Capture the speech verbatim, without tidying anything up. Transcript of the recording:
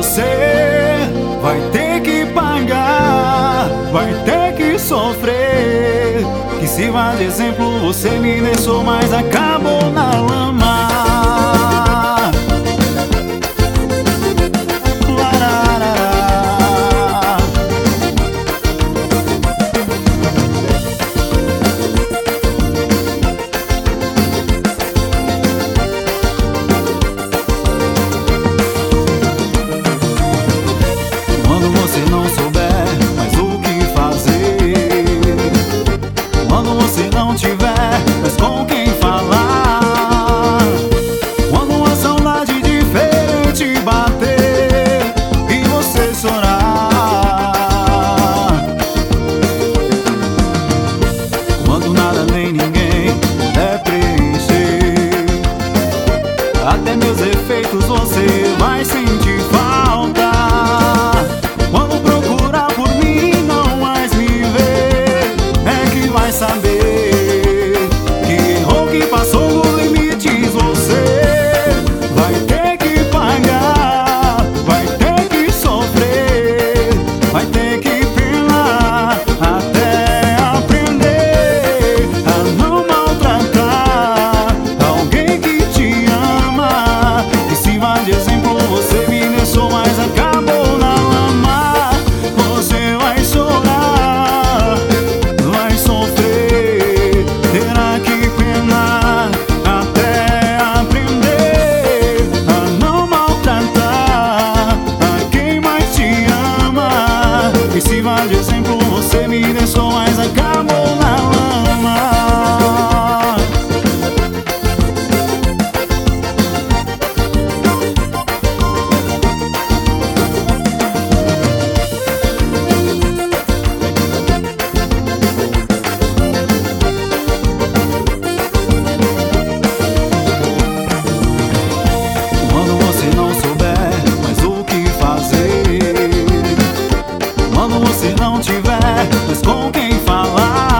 você vai ter que pagar, vai ter que sofrer. Que sirva de exemplo, você me deixou, mas acabou na lama. Quando você não souber mais o que fazer, quando você não tiver mais com quem falar, quando uma saudade diferente bater e você chorar, quando nada nem ninguém puder preencher, até meus efeitos você vai sentir falta. Quando procurar por mim e não mais me ver, é que vai saber que errou, que passou dos limites. Você vai ter que pagar, vai ter que sofrer, vai ter que penar até aprender a não maltratar alguém que te ama. E se vai de exemplo, você me deixou, mas acabou na lama. Você vai chorar, vai sofrer, terá que penar até aprender a não maltratar a quem mais te ama. E se vai de exemplo, você me deixou, mas acabou na lama. Quando você não souber mais o que fazer, quando você não tiver mais com quem falar,